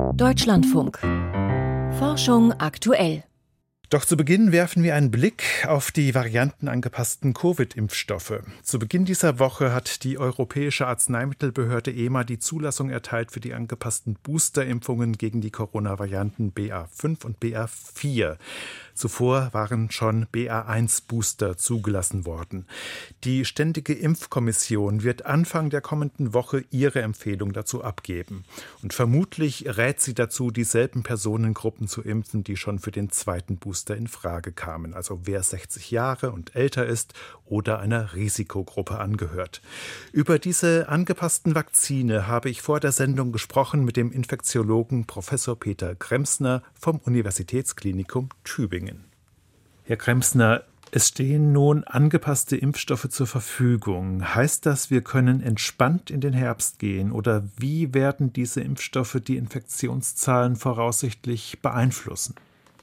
Deutschlandfunk. Forschung aktuell. Doch zu Beginn werfen wir einen Blick auf die variantenangepassten Covid-Impfstoffe. Zu Beginn dieser Woche hat die Europäische Arzneimittelbehörde EMA die Zulassung erteilt für die angepassten Boosterimpfungen gegen die Corona-Varianten BA5 und BA4. Zuvor waren schon BA1-Booster zugelassen worden. Die Ständige Impfkommission wird Anfang der kommenden Woche ihre Empfehlung dazu abgeben. Und vermutlich rät sie dazu, dieselben Personengruppen zu impfen, die schon für den zweiten Booster in Frage kamen. Also wer 60 Jahre und älter ist oder einer Risikogruppe angehört. Über diese angepassten Vakzine habe ich vor der Sendung gesprochen mit dem Infektiologen Professor Peter Kremsner vom Universitätsklinikum Tübingen. Herr Kremsner, es stehen nun angepasste Impfstoffe zur Verfügung. Heißt das, wir können entspannt in den Herbst gehen? Oder wie werden diese Impfstoffe die Infektionszahlen voraussichtlich beeinflussen?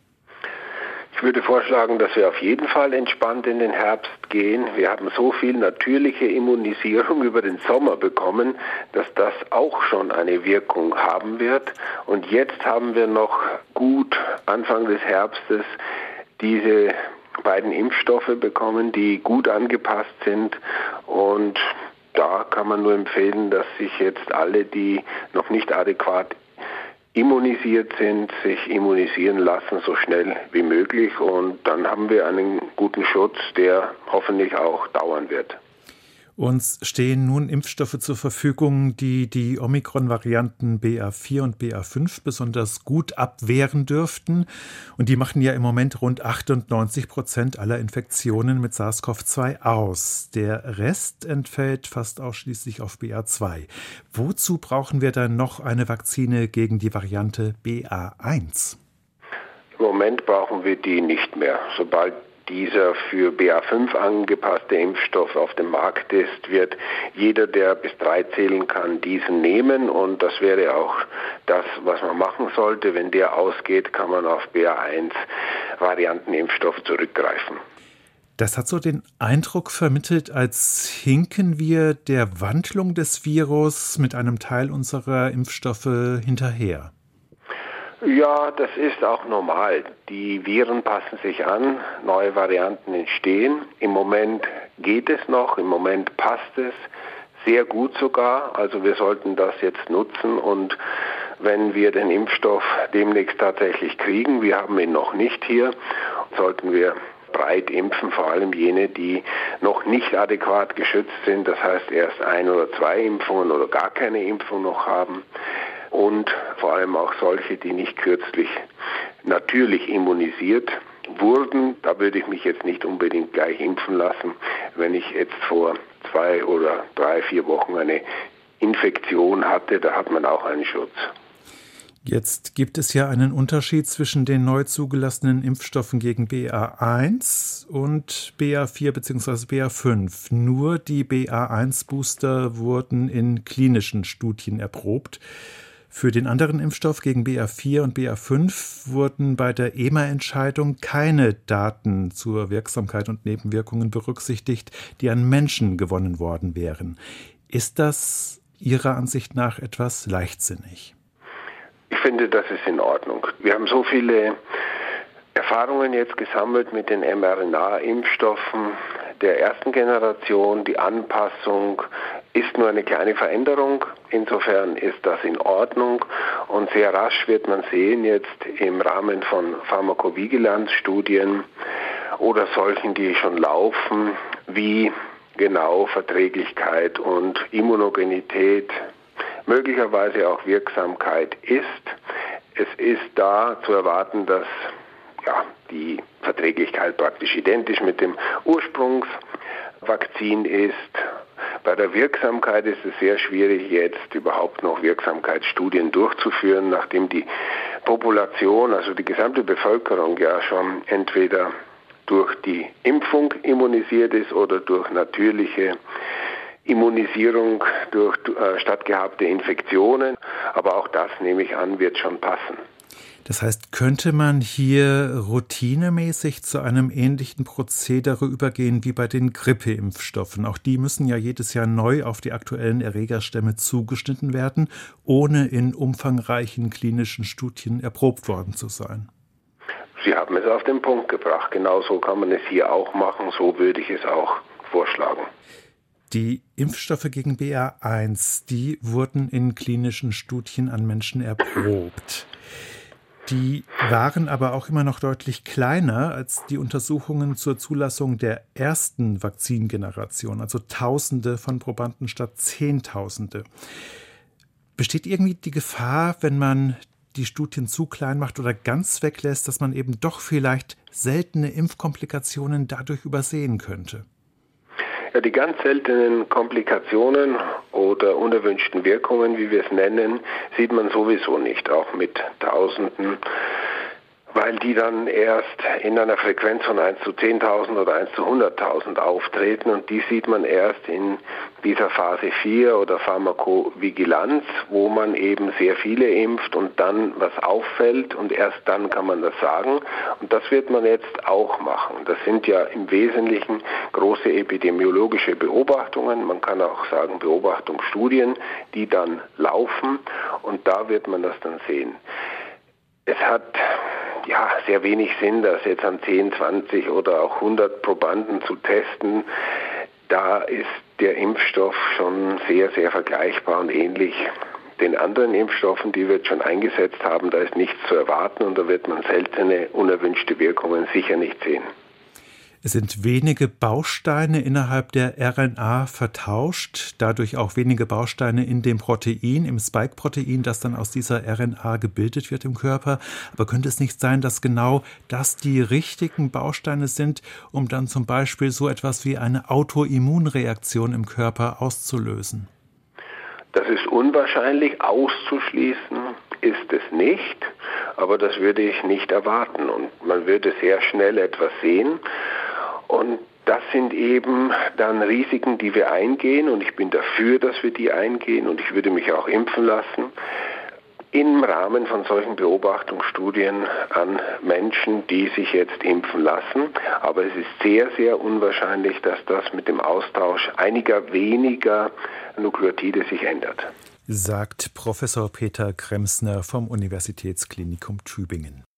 Ich würde vorschlagen, dass wir auf jeden Fall entspannt in den Herbst gehen. Wir haben so viel natürliche Immunisierung über den Sommer bekommen, dass das auch schon eine Wirkung haben wird. Und jetzt haben wir noch gut Anfang des Herbstes diese beiden Impfstoffe bekommen, die gut angepasst sind. Und da kann man nur empfehlen, dass sich jetzt alle, die noch nicht adäquat immunisiert sind, sich immunisieren lassen, so schnell wie möglich. Und dann haben wir einen guten Schutz, der hoffentlich auch dauern wird. Uns stehen nun Impfstoffe zur Verfügung, die die Omikron-Varianten BA4 und BA5 besonders gut abwehren dürften. Und die machen ja im Moment rund 98% aller Infektionen mit SARS-CoV-2 aus. Der Rest entfällt fast ausschließlich auf BA2. Wozu brauchen wir dann noch eine Vakzine gegen die Variante BA1? Im Moment brauchen wir die nicht mehr. Sobald dieser für BA5 angepasste Impfstoff auf dem Markt ist, wird jeder, der bis 3 zählen kann, diesen nehmen. Und das wäre auch das, was man machen sollte. Wenn der ausgeht, kann man auf BA1-Variantenimpfstoff zurückgreifen. Das hat so den Eindruck vermittelt, als hinken wir der Wandlung des Virus mit einem Teil unserer Impfstoffe hinterher. Ja, das ist auch normal. Die Viren passen sich an, neue Varianten entstehen. Im Moment geht es noch, im Moment passt es sehr gut sogar. Also wir sollten das jetzt nutzen und wenn wir den Impfstoff demnächst tatsächlich kriegen, wir haben ihn noch nicht hier, sollten wir breit impfen, vor allem jene, die noch nicht adäquat geschützt sind, das heißt erst 1 oder 2 Impfungen oder gar keine Impfung noch haben. Und vor allem auch solche, die nicht kürzlich natürlich immunisiert wurden. Da würde ich mich jetzt nicht unbedingt gleich impfen lassen, wenn ich jetzt vor 2 oder 3, 4 Wochen eine Infektion hatte, da hat man auch einen Schutz. Jetzt gibt es ja einen Unterschied zwischen den neu zugelassenen Impfstoffen gegen BA1 und BA4 bzw. BA5. Nur die BA1-Booster wurden in klinischen Studien erprobt. Für den anderen Impfstoff gegen BA4 und BA5 wurden bei der EMA-Entscheidung keine Daten zur Wirksamkeit und Nebenwirkungen berücksichtigt, die an Menschen gewonnen worden wären. Ist das Ihrer Ansicht nach etwas leichtsinnig? Ich finde, das ist in Ordnung. Wir haben so viele Erfahrungen jetzt gesammelt mit den mRNA-Impfstoffen der ersten Generation. Die Anpassung ist nur eine kleine Veränderung. Insofern ist das in Ordnung. Und sehr rasch wird man sehen jetzt im Rahmen von Pharmakovigilanz-Studien oder solchen, die schon laufen, wie genau Verträglichkeit und Immunogenität, möglicherweise auch Wirksamkeit ist. Es ist da zu erwarten, dass die Verträglichkeit praktisch identisch mit dem Ursprungsvakzin ist. Bei der Wirksamkeit ist es sehr schwierig, jetzt überhaupt noch Wirksamkeitsstudien durchzuführen, nachdem die Population, also die gesamte Bevölkerung ja schon entweder durch die Impfung immunisiert ist oder durch natürliche Immunisierung durch stattgehabte Infektionen. Aber auch das, nehme ich an, wird schon passen. Das heißt, könnte man hier routinemäßig zu einem ähnlichen Prozedere übergehen wie bei den Grippeimpfstoffen? Auch die müssen ja jedes Jahr neu auf die aktuellen Erregerstämme zugeschnitten werden, ohne in umfangreichen klinischen Studien erprobt worden zu sein. Sie haben es auf den Punkt gebracht. Genauso kann man es hier auch machen. So würde ich es auch vorschlagen. Die Impfstoffe gegen BA1, die wurden in klinischen Studien an Menschen erprobt. Die waren aber auch immer noch deutlich kleiner als die Untersuchungen zur Zulassung der ersten Vakzingeneration, also Tausende von Probanden statt Zehntausende. Besteht irgendwie die Gefahr, wenn man die Studien zu klein macht oder ganz weglässt, dass man eben doch vielleicht seltene Impfkomplikationen dadurch übersehen könnte? Ja, die ganz seltenen Komplikationen oder unerwünschten Wirkungen, wie wir es nennen, sieht man sowieso nicht, auch mit Tausenden, weil die dann erst in einer Frequenz von 1 zu 10.000 oder 1 zu 100.000 auftreten und die sieht man erst in dieser Phase 4 oder Pharmakovigilanz, wo man eben sehr viele impft und dann was auffällt und erst dann kann man das sagen und das wird man jetzt auch machen. Das sind ja im Wesentlichen große epidemiologische Beobachtungen, man kann auch sagen Beobachtungsstudien, die dann laufen und da wird man das dann sehen. Es hat sehr wenig Sinn, das jetzt an 10, 20 oder auch 100 Probanden zu testen. Da ist der Impfstoff schon sehr, sehr vergleichbar und ähnlich den anderen Impfstoffen, die wir jetzt schon eingesetzt haben. Da ist nichts zu erwarten und da wird man seltene, unerwünschte Wirkungen sicher nicht sehen. Es sind wenige Bausteine innerhalb der RNA vertauscht, dadurch auch wenige Bausteine in dem Protein, im Spike-Protein, das dann aus dieser RNA gebildet wird im Körper. Aber könnte es nicht sein, dass genau das die richtigen Bausteine sind, um dann zum Beispiel so etwas wie eine Autoimmunreaktion im Körper auszulösen? Das ist unwahrscheinlich, auszuschließen ist es nicht, aber das würde ich nicht erwarten und man würde sehr schnell etwas sehen. Und das sind eben dann Risiken, die wir eingehen und ich bin dafür, dass wir die eingehen und ich würde mich auch impfen lassen im Rahmen von solchen Beobachtungsstudien an Menschen, die sich jetzt impfen lassen. Aber es ist sehr, sehr unwahrscheinlich, dass das mit dem Austausch einiger weniger Nukleotide sich ändert. Sagt Professor Peter Kremsner vom Universitätsklinikum Tübingen.